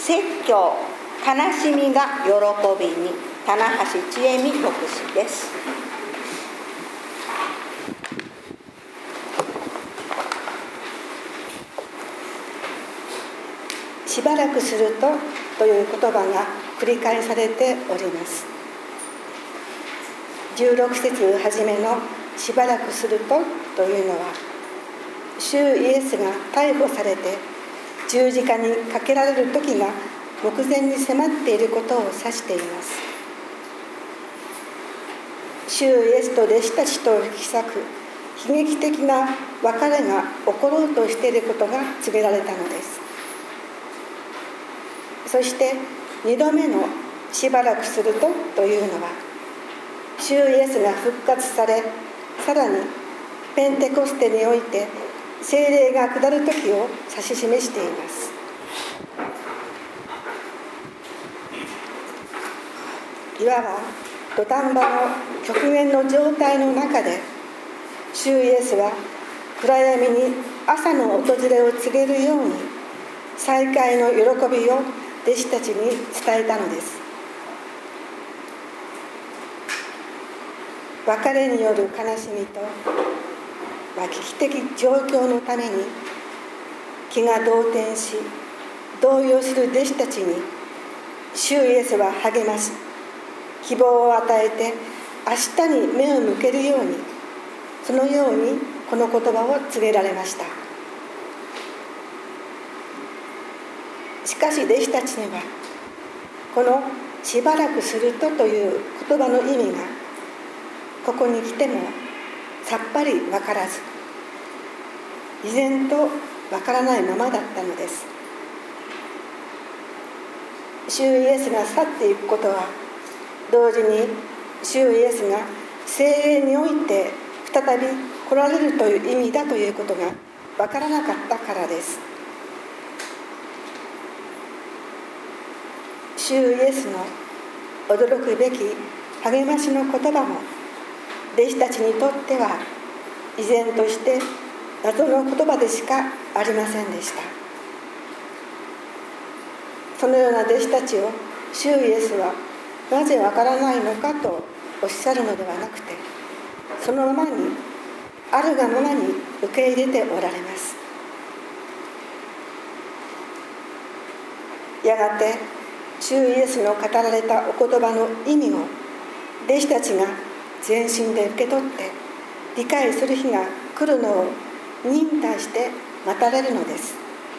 説教、悲しみが喜びに、棚橋千恵美牧師です。しばらくするという言葉が繰り返されております。16節初めのしばらくするというのは、主イエスが逮捕されて十字架にかけられる時が目前に迫っていることを指しています。主イエスと弟子たちと引き裂く悲劇的な別れが起ころうとしていることが告げられたのです。そして2度目のしばらくするというのは、主イエスが復活され、さらにペンテコステにおいて聖霊が下る時を指し示しています。いわば土壇場の極限の状態の中で、主イエスは暗闇に朝の訪れを告げるように再会の喜びを弟子たちに伝えたのです。別れによる悲しみと危機的状況のために気が動転し動揺する弟子たちに、主イエスは励まし希望を与えて明日に目を向けるように、そのようにこの言葉を告げられました。しかし弟子たちにはこのしばらくするという言葉の意味がここに来てもさっぱり分からず、依然と分からないままだったのです。主イエスが去っていくことは、同時に主イエスが聖霊において再び来られるという意味だということが分からなかったからです。主イエスの驚くべき励ましの言葉も弟子たちにとっては依然として謎の言葉でしかありませんでした。そのような弟子たちを主イエスはなぜわからないのかとおっしゃるのではなくて、そのままにあるがままに受け入れておられます。やがて主イエスの語られたお言葉の意味を弟子たちが全身で受け取って理解する日が来るのを忍耐して待たれるのです。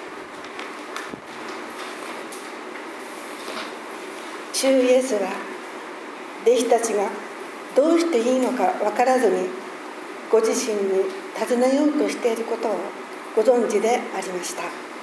主イエスは弟子たちがどうしていいのか分からずにご自身に尋ねようとしていることをご存知でありました。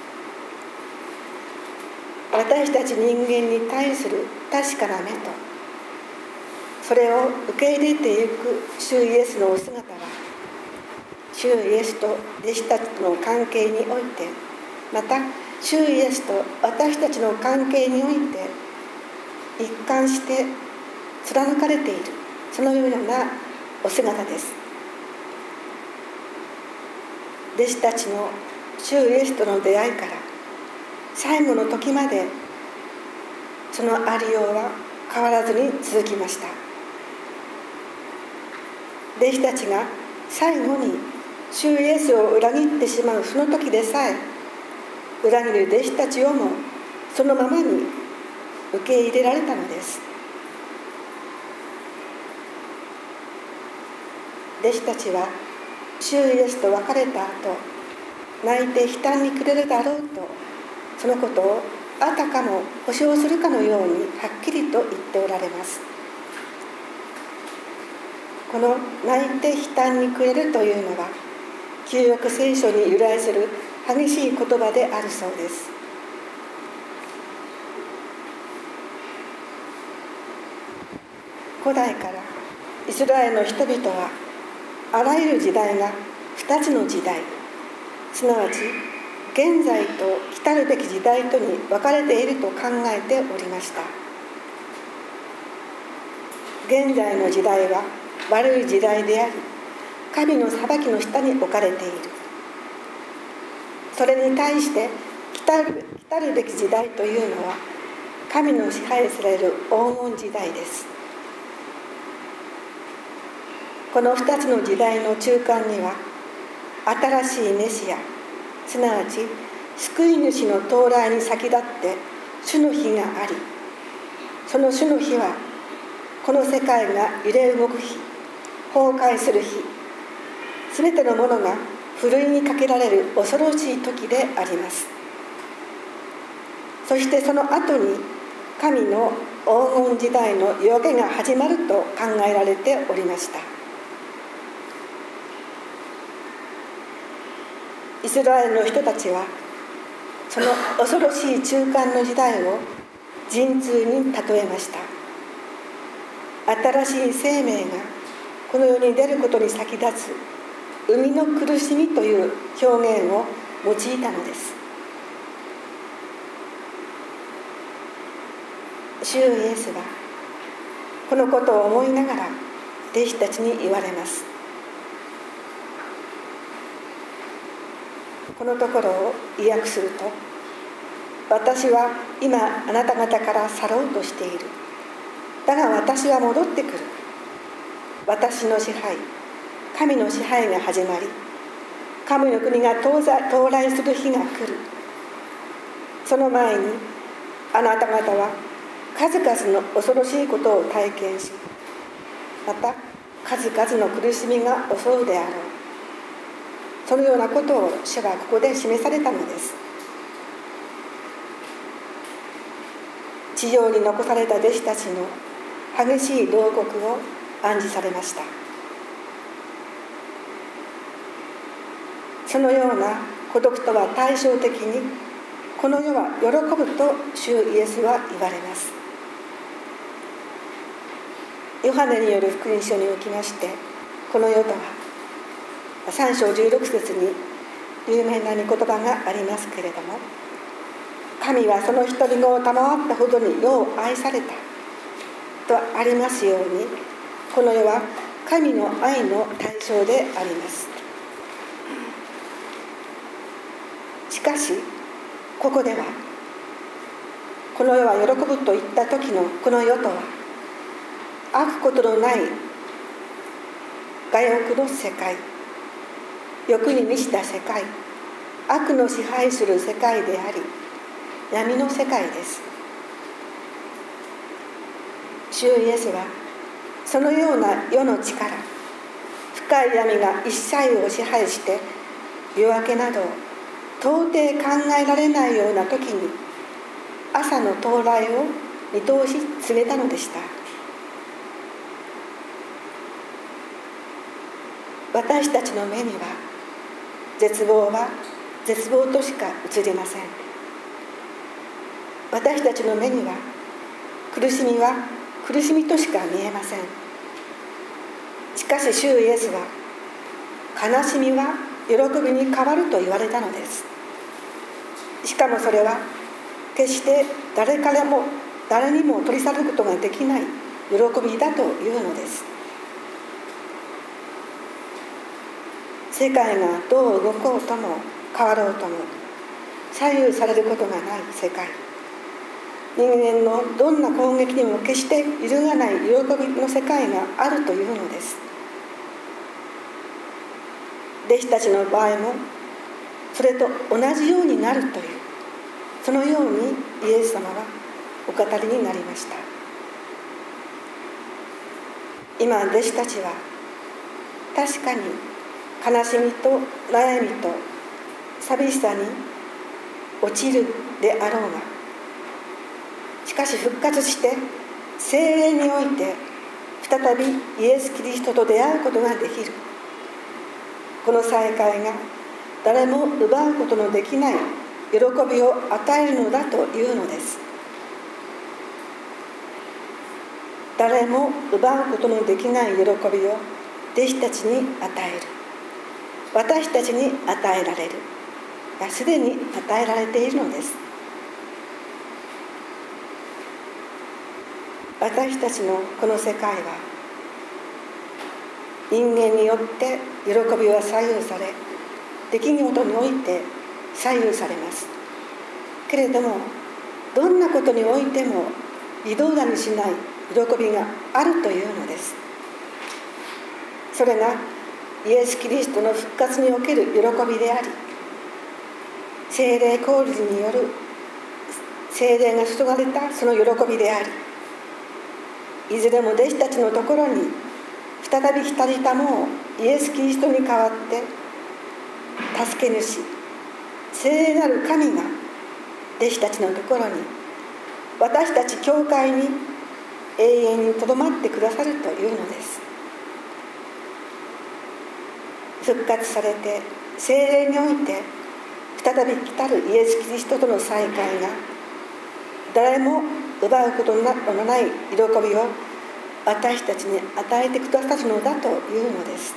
私たち人間に対する確かな目と、それを受け入れていく主イエスのお姿は、主イエスと弟子たちとの関係において、また主イエスと私たちの関係において一貫して貫かれている、そのようなお姿です。弟子たちの主イエスとの出会いから最後の時までそのありようは変わらずに続きました。弟子たちが最後に主イエスを裏切ってしまうその時でさえ、裏切る弟子たちをもそのままに受け入れられたのです。弟子たちは主イエスと別れた後、泣いて悲嘆に暮れるだろうと、そのことをあたかも保証するかのようにはっきりと言っておられます。この泣いて悲嘆に暮れるというのは、旧約聖書に由来する激しい言葉であるそうです。古代からイスラエルの人々はあらゆる時代が2つの時代、すなわち現在と来たるべき時代とに分かれていると考えておりました。現在の時代は悪い時代であり、神の裁きの下に置かれている。それに対して来来るべき時代というのは神の支配される黄金時代です。この2つの時代の中間には新しいメシア、すなわち救い主の到来に先立って主の日があり、その主の日はこの世界が揺れ動く日、崩壊する日、すべてのものがふるいにかけられる恐ろしい時であります。そしてその後に神の黄金時代の夜明けが始まると考えられておりました。イスラエルの人たちはその恐ろしい中間の時代を陣痛に例えました。新しい生命がこの世に出ることに先立つ生みの苦しみという表現を用いたのです。主イエスはこのことを思いながら弟子たちに言われます。このところを意訳すると、私は今あなた方から去ろうとしている。だが私は戻ってくる。私の支配、神の支配が始まり、神の国が到来する日が来る。その前にあなた方は数々の恐ろしいことを体験し、また数々の苦しみが襲うであろう。そのようなことを主はここで示されたのです。地上に残された弟子たちの激しい牢獄を暗示されました。そのような孤独とは対照的に、この世は喜ぶと主イエスは言われます。ヨハネによる福音書におきまして、この世とは3章16節に有名な御言葉がありますけれども、神はその独り子を賜ったほどに世を愛されたとありますように、この世は神の愛の対象であります。しかしここでは、この世は喜ぶといった時のこの世とは、悪ことのない我欲の世界、欲に満ちた世界、悪の支配する世界であり、闇の世界です。主イエスはそのような世の力、深い闇が一切を支配して夜明けなど到底考えられないような時に朝の到来を見通し告げたのでした。私たちの目には絶望は絶望としか映りません。私たちの目には苦しみは苦しみとしか見えません。しかし主イエスは、悲しみは喜びに変わると言われたのです。しかもそれは決して誰にも取り去ることができない喜びだというのです。世界がどう動こうとも変わろうとも左右されることがない世界、人間のどんな攻撃にも決して揺るがない喜びの世界があるというのです。弟子たちの場合もそれと同じようになるという、そのようにイエス様はお語りになりました。今弟子たちは確かに悲しみと悩みと寂しさに落ちるであろうが、しかし復活して聖霊において再びイエス・キリストと出会うことができる。この再会が誰も奪うことのできない喜びを与えるのだというのです。誰も奪うことのできない喜びを弟子たちに与える、私たちに与えられる、すでに与えられているのです。私たちのこの世界は人間によって喜びは左右され、出来事において左右されます。 けれども、どんなことにおいても微動だにしない喜びがあるというのです。それがイエス・キリストの復活における喜びであり、聖霊降臨による聖霊が注がれたその喜びであり、いずれも弟子たちのところに再び来たりたもうイエス・キリストに代わって助け主、聖霊なる神が弟子たちのところに、私たち教会に永遠にとどまってくださるというのです。復活されて聖霊において再び来たるイエス・キリストとの再会が誰も奪うことのない喜びを私たちに与えてくださるのだというのです。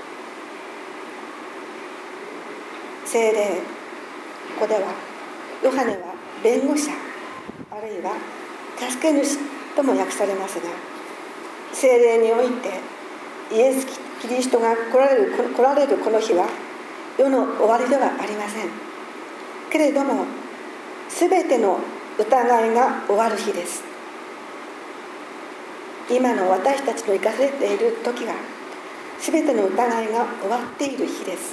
聖霊、ここではヨハネは弁護者、あるいは助け主とも訳されますが、聖霊においてイエス・キリストが来られるこの日は世の終わりではありません。けれどもすべての疑いが終わる日です。今の私たちの生かされている時はすべての疑いが終わっている日です。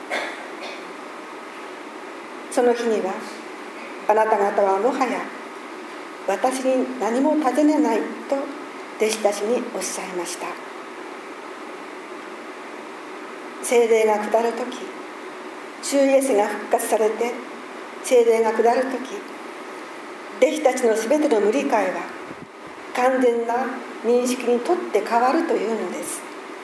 その日にはあなた方はもはや私に何も尋ねないと弟子たちにおっしゃいました。聖霊が下るとき、主イエスが復活されて聖霊が下るとき、弟子たちのすべての無理解は完全な認識にとって変わるというのです。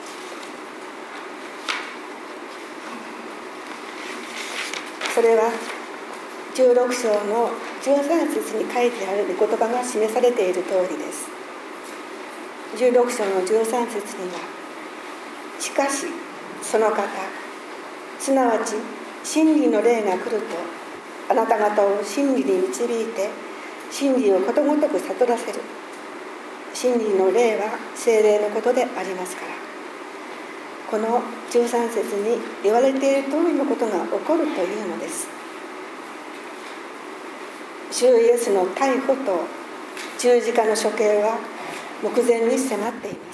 それは16章の13節に書いてある御言葉が示されている通りです。16章の13節には、しかしその方、すなわち真理の霊が来るとあなた方を真理に導いて真理をことごとく悟らせる。真理の霊は聖霊のことでありますから、この13節に言われている通りのことが起こるというのです。主イエスの逮捕と十字架の処刑は目前に迫っています。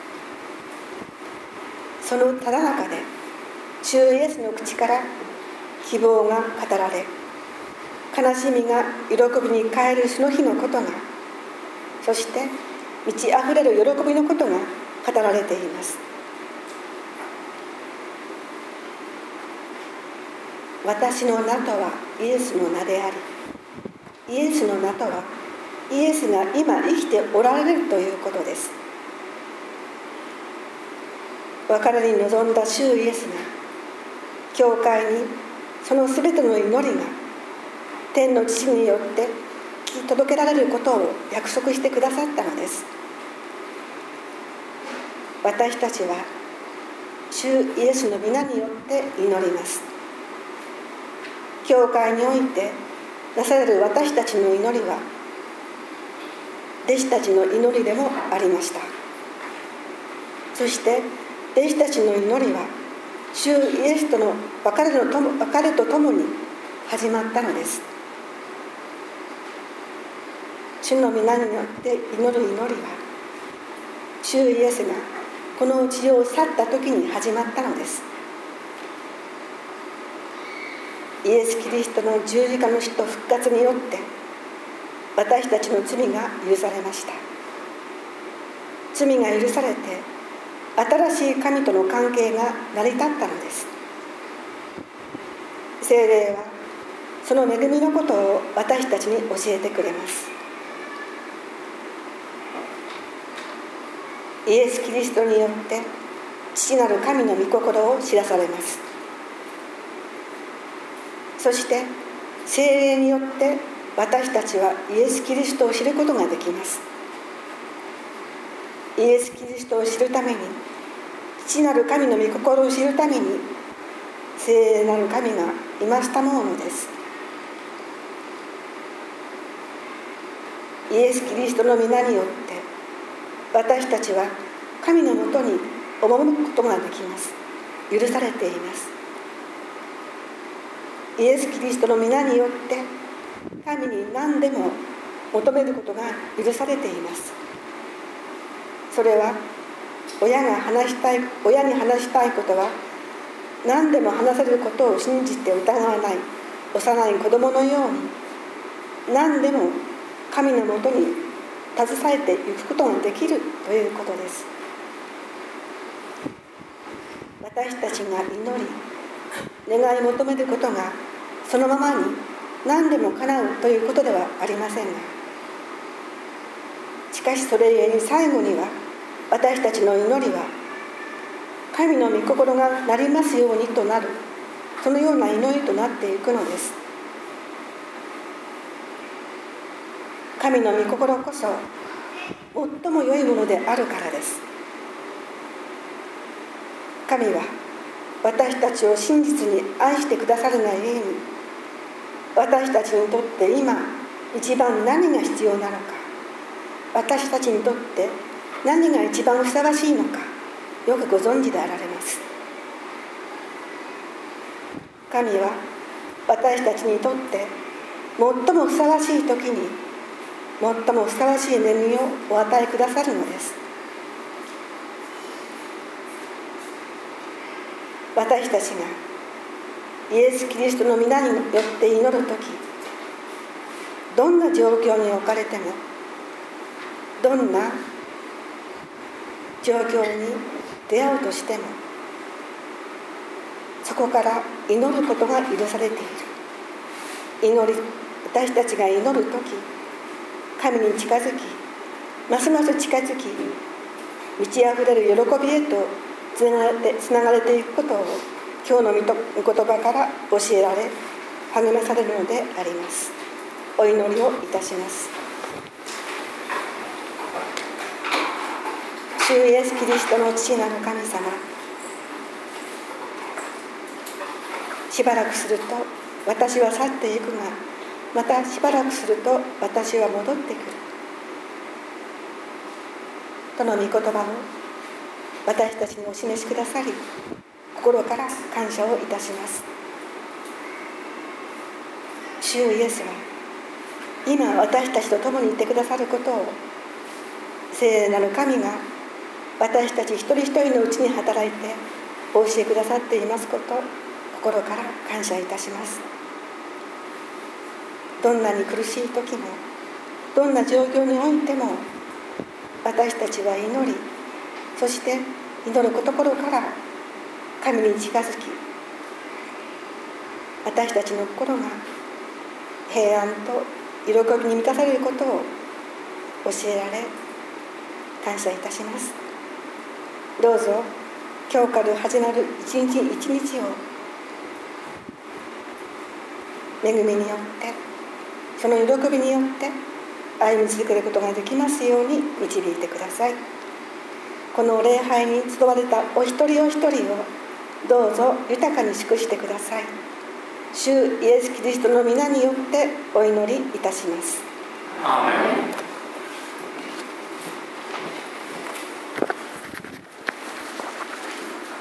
そのただ中で主イエスの口から希望が語られ、悲しみが喜びに変えるその日のことが、そして満ち溢れる喜びのことが語られています。私の名とはイエスの名であり、イエスの名とはイエスが今生きておられるということです。別れに臨んだ主イエスが教会にそのすべての祈りが天の父によって聞き届けられることを約束してくださったのです。私たちは主イエスの皆によって祈ります。教会においてなされる私たちの祈りは弟子たちの祈りでもありました。そして弟子たちの祈りは主イエスとの別れとともに始まったのです。主の皆によって祈る祈りは主イエスがこの地上を去った時に始まったのです。イエス・キリストの十字架の死と復活によって私たちの罪が許されました。罪が許されて新しい神との関係が成り立ったのです。聖霊はその恵みのことを私たちに教えてくれます。イエス・キリストによって父なる神の御心を知らされます。そして聖霊によって私たちはイエス・キリストを知ることができます。イエス・キリストを知るために、父なる神の御心を知るために聖霊なる神が今したものです。イエス・キリストの皆によって私たちは神のもとに赴くことができます。許されています。イエス・キリストの皆によって神に何でも求めることが許されています。それは親に話したいことは何でも話せることを信じて疑わない幼い子供のように、何でも神のもとに携えていくことができるということです。私たちが祈り願い求めることがそのままに何でも叶うということではありませんが、しかしそれゆえに最後には私たちの祈りは神の御心がなりますようにとなる、そのような祈りとなっていくのです。神の御心こそ最も良いものであるからです。神は私たちを真実に愛してくださるがゆえに、私たちにとって今一番何が必要なのか、私たちにとって何が一番ふさわしいのか、よくご存知であられます。神は私たちにとって最もふさわしい時に最もふさわしい恵みをお与えくださるのです。私たちがイエス・キリストの皆によって祈るとき、どんな状況に置かれても、どんな状況に出会うとしても、そこから祈ることが許されている。私たちが祈るとき、神に近づき、ますます近づき、満ち溢れる喜びへとつながれていくことを今日の御言葉から教えられ励まされるのであります。お祈りをいたします。主イエスキリストの父なる神様、しばらくすると私は去っていくが、またしばらくすると私は戻ってくるとの御言葉を私たちにお示しくださり、心から感謝をいたします。主イエスは今私たちと共にいてくださることを、聖なる神が私たち一人一人のうちに働いてお教えくださっていますことを心から感謝いたします。どんなに苦しい時も、どんな状況においても、私たちは祈り、そして祈るところから神に近づき、私たちの心が平安と喜びに満たされることを教えられ感謝いたします。どうぞ今日から始まる一日一日を恵みによって、その喜びによって歩み続けることができますように導いてください。この礼拝に集われたお一人お一人をどうぞ豊かに祝してください。主イエスキリストの皆によってお祈りいたします。アーメン。